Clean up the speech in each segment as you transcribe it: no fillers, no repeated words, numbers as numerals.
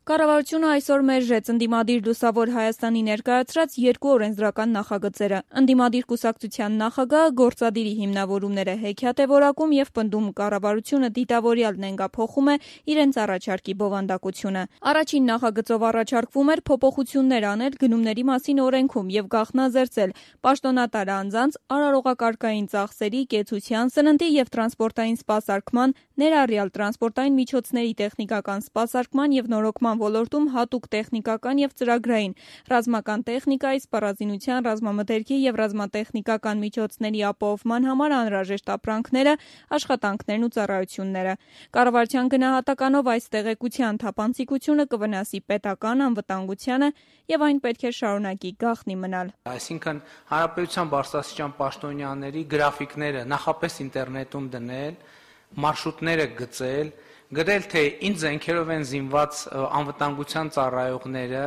Կառավարությունը այսօր մերժեց ընդդիմադիր լուսավոր Հայաստանի ներկայացրած երկու օրենսդրական նախագծերը։ Ընդդիմադիր կուսակցության նախագահը գործադիրի հիմնավորումները հեքիաթ է որակում եւ պնդում կառավարությունը դիտավորյալ նենգափոխում է իրենց առաջարկի բովանդակությունը։ Առաջին նախագծով առաջարկվում էր փոփոխություններ անել գնումների մասին օրենքում եւ գաղտնազերծել պաշտոնատար անձանց արարողակարգային ծախսերի, կեցության, սննդի եւ տրանսպորտային սպասարկման, ներառյալ տրանսպորտային միջոցների տեխնիկական սպասարկման եւ նորոգման ոլորտում հատուկ տեխնիկական եւ ծրագրային, ռազմական տեխնիկայի, սպառազինության, ռազմամթերքի եւ ռազմատեխնիկական միջոցների ապահովման համար անհրաժեշտ ապրանքները, աշխատանքներն ու ծառայությունները։ Կառավարության գնահատականով այս տեղեկության թափանցիկությունը կվնասի պետական անվտանգությանը եւ այն պետք է շարունակի գաղտնի մնալ։ Այսինքն հանրապետության բարձրաստիճան պաշտոնյաների գրաֆիկները նախապես ինտերնետում դնել, մարշրուտները գծել, գրել թե ինչ զենքերով են զինված անվտանգության ծառայողները,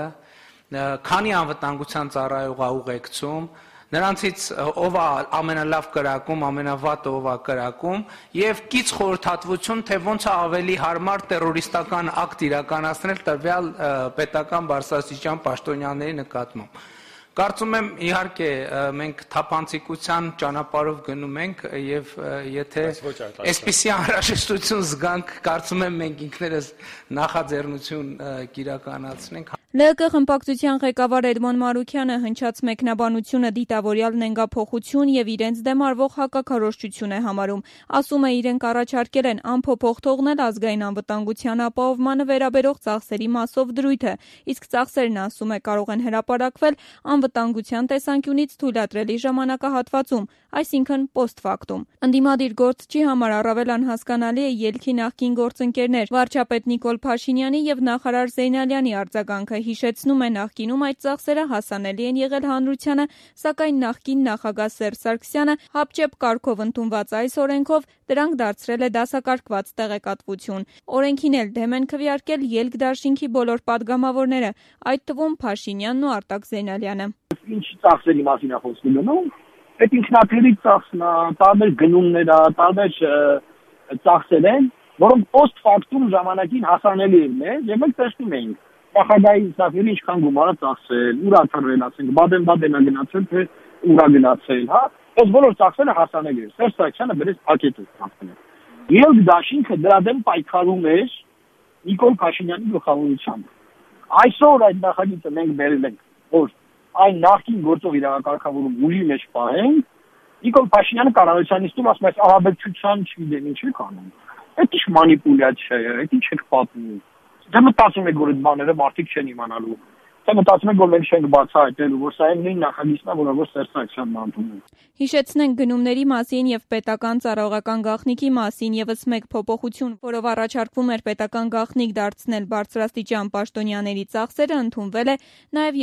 քանի անվտանգության ծառայող է ուղեկցում, նրանցից ով է ամենալավ կրակում, ամենավատը ով է կրակում եւ կից խորհրդատվություն, թե ոնց է ավելի հարմար տերորիստական ակտ իրականացնել տվյալ պետական բարձրաստիճան պաշտոնյաների նկատմամբ։ Կարծում եմ իհարկե մենք թափանցիկության ճանապարհով գնում ենք եւ եթե այսպիսի անհրաժեշտություն զգանք, կարծում եմ մենք ինքներս նախաձեռնություն կիրականացնենք։ ԼԿ խմբակցության ղեկավար Էդմոն Մարուքյանը հնչած մեկնաբանությունը դիտավորյալ նենգափոխություն եւ իրենց դեմ արվող հակաքարոզչություն է համարում։ Ասում է իրենք առաջարկել են անփոփոխ թողնել ազգային անվտանգության ապահովմանը վերաբերող ծախսերի մասով դրույթը, իսկ ծախսերն, ասում է, կարող են հրապարակվել անվտանգության տեսանկյունից թույլատրելի ժամանակահատվածում, այսինքն post factum։ Ընդդիմադիր գործչի համար առավել անհասկանալի է ելքի նախկին գործընկերներ վարչապետ Նիկոլ Փաշինյանի եւ նախարար Զեյնալյանի արձագանքը, հիշեցնում է նախկինում այդ ծախսերը հասանելի են եղել հանրությանը, սակայն նախկին նախագահ Սերժ Սարգսյանը հապճեպ կարգով ընդունված այս օրենքով դրանք դարձրել է դասակարգված տեղեկատվություն։ Օրենքին էլ դեմ են քվեարկել ելք դաշինքի բոլոր падգամավորները, այդ թվում Փաշինյանն ու Արտակ Զեյնալյանը։ Ինչ ծախսերի մասին է խոսքը գնում, այդ ինքնաթիռի ծախսն է, տարբեր գնումներ է, տարբեր ծախսեր են, որոնք post factum ժամանակին հասանելի են մեզ եւ մենք տեսնում ենք նախագահի ծախսերը ինչքան գումար է ծախսել, ուր է թռել, ասենք Բադեն-Բադենա գնացել, թե ուր է գնացել, հա, այս բոլոր ծախսերը հասանելի են։ Սերժ Սարգսյանը բերեց պակետով ծախսերը։ Ելք դաշինքը դրա դեմ պայքարում էր Նիկոլ Փաշինյանի գլխավորությամբ։ Այսօր այդ նախագիծը մենք բերել ենք, որ այն նախկին գործող իրավակարգավորում ուժի մեջ պահեն, Նիկոլ Փաշինյանը կառավարության նիստում ասում է ահաբեկչության չգիտեմ ինչ է կանում։ Այդ ինչ մանիպուլյացիա է, այդ ինչ է պատմում։ Դե մտածում եք, որ այդ բաները մարդիկ չեն իմանալու։ Թե մտածում եք, որ մենք չենք բացահայտելու, որ սա այն նույն նախագիծն է, որը Սերժ Սարգսյանն ընդունում է։ Հիշեցնենք գնումների մասին եւ պետական ծառայողական գաղտնիքի մասին եւս մեկ փոփոխություն, որով առաջարկվում էր պետական գաղտնիք դարձնել բարձրաստիճան պաշտոնյաների ծախսերը, ընդունվել է նաեւ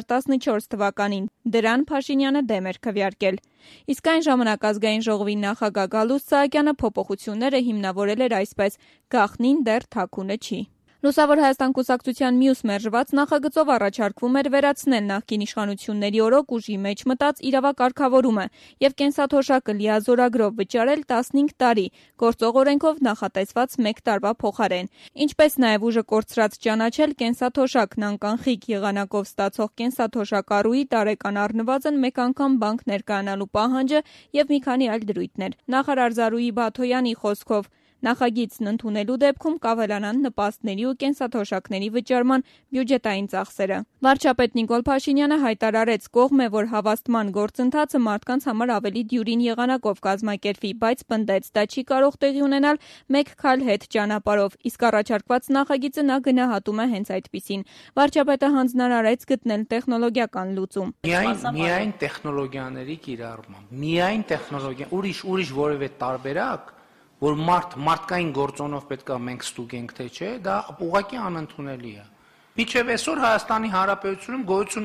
2014 թվականին։ Դրան Փաշինյանը դեմ էր քվեարկել։ Իսկ այն ժամանակ ազգային ժողովի նախագահ Գալուստ Սահակյանը փոփոխությունները հիմնավորել էր այսպես. գաղտնին դեռ թաքունը չի։ Լուսավոր Հայաստան կուսակցության մյուս մերժված նախագծով առաջարկվում էր վերացնել նախկին իշխանությունների օրոք ուժի մեջ մտած իրավակարգավորումը եւ կենսաթոշակը լիազորագրով վճարել 15 տարի, գործող օրենքով նախատեսված 1 տարվա փոխարեն։ Ինչպես նաեւ ուժը կորցրած ճանաչել կենսաթոշակն անկանխիկ եղանակով ստացող կենսաթոշակառուի տարեկան առնվազն 1 անգամ բանկ ներկայանալու պահանջը եւ մի քանի այլ դրույթներ։ Նախարար Զարուհի Բաթոյանի խոսքով նախագիծն ընդունելու դեպքում կավելանան նպաստների ու կենսաթոշակների վճարման բյուջետային ծախսերը։ Վարչապետ Նիկոլ Փաշինյանը հայտարարեց կողմ է, որ հավաստման գործընթացը մարդկանց համար ավելի դյուրին եղանակով կազմակերպվի, բայց պնդեց, դա չի կարող տեղի ունենալ մեկ քայլ հետ ճանապարհով, իսկ առաջարկված նախագիծը նա գնահատում է հենց այդպիսին։ Վարչապետը հանձնարարեց գտնել տեխնոլոգիական լուծում։ Միայն տեխնոլոգիաների կիրառմամբ, միայն տեխնոլոգիա, ուրիշ որևէ տարբերակ որ մարդկային գործոնով պետք է մենք ստուգենք թե չէ, դա ուղղակի անընդունելի է։ Մինչև այսօր Հայաստանի Հանրապետությունում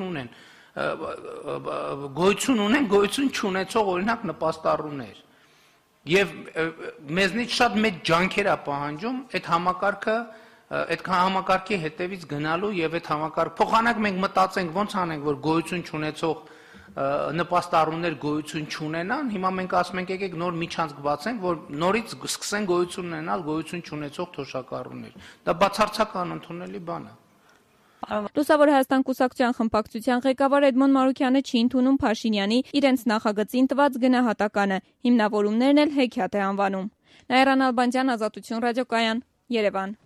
գոյություն չունեցող օրինակ նպաստառուներ։ Եվ մեզնից շատ մեծ ջանքեր է պահանջում այդ համակարգը, այդ համակարգի հետևից գնալու եւ այդ համակարգ փոխանակ մենք մտածենք ոնց անենք, որ գոյություն չունեցող նպաստառուներ գոյություն չունենան, հիմա մենք ասում ենք եկեք նոր միջանցք բացենք, որ նորից սկսեն գոյություն ունենալ գոյություն չունեցող թոշակառուներ։ Դա բացարձակ անընդունելի բան է։ Լուսավոր Հայաստան կուսակցության խմբակցության ղեկավար Էդմոն Մարուքյանը չի ընդունում Փաշինյանի իրենց նախագծին տված գնահատականը, հիմնավորումներն էլ հեքիաթ է անվանում։ Նաիրա Նալբանդյան, Ազատություն ռադիոկայան, Երևան։